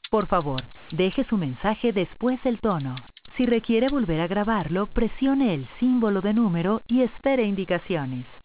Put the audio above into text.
Por favor, deje su mensaje después del tono. Si requiere volver a grabarlo, presione el símbolo de número y espere indicaciones.